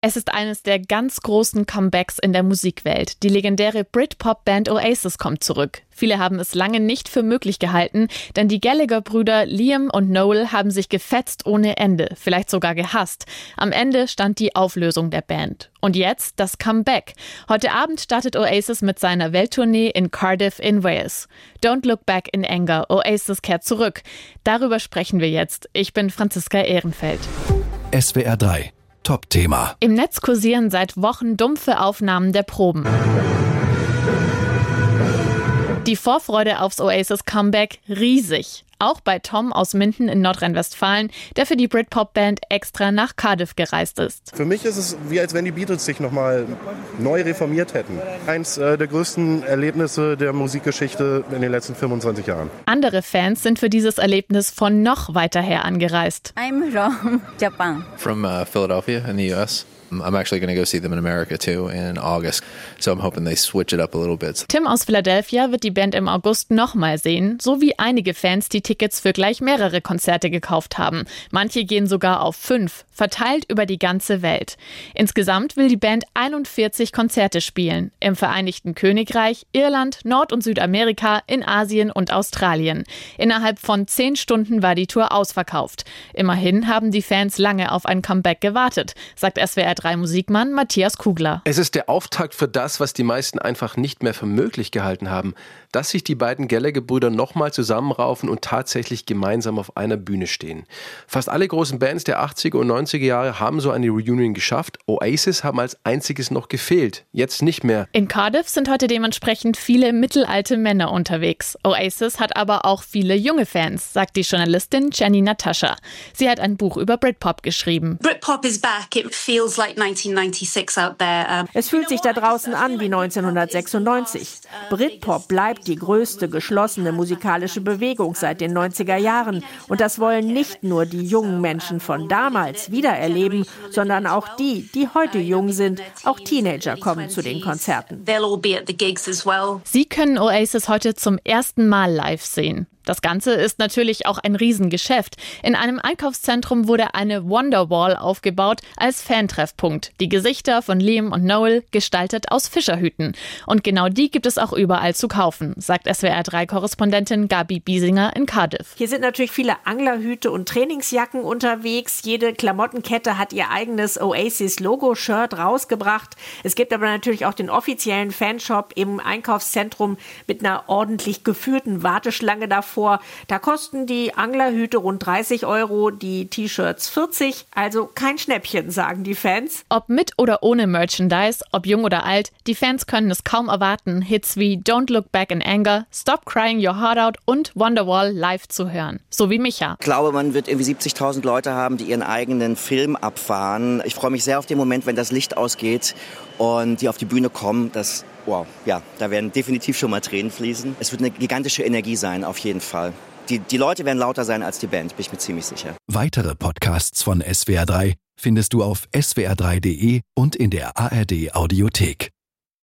Es ist eines der ganz großen Comebacks in der Musikwelt. Die legendäre Britpop-Band Oasis kommt zurück. Viele haben es lange nicht für möglich gehalten, denn die Gallagher-Brüder Liam und Noel haben sich gefetzt ohne Ende, vielleicht sogar gehasst. Am Ende stand die Auflösung der Band. Und jetzt das Comeback. Heute Abend startet Oasis mit seiner Welttournee in Cardiff in Wales. Don't look back in anger. Oasis kehrt zurück. Darüber sprechen wir jetzt. Ich bin Franziska Ehrenfeld. SWR 3 Top-Thema. Im Netz kursieren seit Wochen dumpfe Aufnahmen der Proben. Die Vorfreude aufs Oasis-Comeback riesig. Auch bei Tom aus Minden in Nordrhein-Westfalen, der für die Britpop-Band extra nach Cardiff gereist ist. Für mich ist es wie, als wenn die Beatles sich nochmal neu reformiert hätten. Eins der größten Erlebnisse der Musikgeschichte in den letzten 25 Jahren. Andere Fans sind für dieses Erlebnis von noch weiter her angereist. I'm from Japan. From Philadelphia in the US. I'm actually going to go see them in America too in August. So I'm hoping they switch it up a little bit. Tim aus Philadelphia wird die Band im August nochmal sehen, so wie einige Fans die Tickets für gleich mehrere Konzerte gekauft haben. Manche gehen sogar auf 5, verteilt über die ganze Welt. Insgesamt will die Band 41 Konzerte spielen. Im Vereinigten Königreich, Irland, Nord- und Südamerika, in Asien und Australien. Innerhalb von 10 Stunden war die Tour ausverkauft. Immerhin haben die Fans lange auf ein Comeback gewartet, sagt SWR 3 Musikmann Matthias Kugler. Es ist der Auftakt für das, was die meisten einfach nicht mehr für möglich gehalten haben, dass sich die beiden Gallagher-Brüder nochmal zusammenraufen und tatsächlich gemeinsam auf einer Bühne stehen. Fast alle großen Bands der 80er und 90er Jahre haben so eine Reunion geschafft. Oasis haben als einziges noch gefehlt. Jetzt nicht mehr. In Cardiff sind heute dementsprechend viele mittelalte Männer unterwegs. Oasis hat aber auch viele junge Fans, sagt die Journalistin Jenny Natascha. Sie hat ein Buch über Britpop geschrieben. Britpop is back. It feels like 1996 out there. Es fühlt sich da draußen an wie 1996. Britpop bleibt die größte geschlossene musikalische Bewegung seit den 90er Jahren. Und das wollen nicht nur die jungen Menschen von damals wiedererleben, sondern auch die heute jung sind. Auch Teenager kommen zu den Konzerten. Sie können Oasis heute zum ersten Mal live sehen. Das Ganze ist natürlich auch ein Riesengeschäft. In einem Einkaufszentrum wurde eine Wonderwall aufgebaut als Fantreffpunkt. Die Gesichter von Liam und Noel gestaltet aus Fischerhüten. Und genau die gibt es auch überall zu kaufen, sagt SWR3-Korrespondentin Gabi Biesinger in Cardiff. Hier sind natürlich viele Anglerhüte und Trainingsjacken unterwegs. Jede Klamottenkette hat ihr eigenes Oasis-Logo-Shirt rausgebracht. Es gibt aber natürlich auch den offiziellen Fanshop im Einkaufszentrum mit einer ordentlich geführten Warteschlange davor. Da kosten die Anglerhüte rund 30 €, die T-Shirts 40, also kein Schnäppchen, sagen die Fans. Ob mit oder ohne Merchandise, ob jung oder alt, die Fans können es kaum erwarten, Hits wie Don't Look Back in Anger, Stop Crying Your Heart Out und Wonderwall live zu hören. So wie Micha. Ich glaube, man wird irgendwie 70.000 Leute haben, die ihren eigenen Film abfahren. Ich freue mich sehr auf den Moment, wenn das Licht ausgeht und die auf die Bühne kommen. Wow, ja, da werden definitiv schon mal Tränen fließen. Es wird eine gigantische Energie sein, auf jeden Fall. Die Leute werden lauter sein als die Band, bin ich mir ziemlich sicher. Weitere Podcasts von SWR 3 findest du auf swr3.de und in der ARD Audiothek.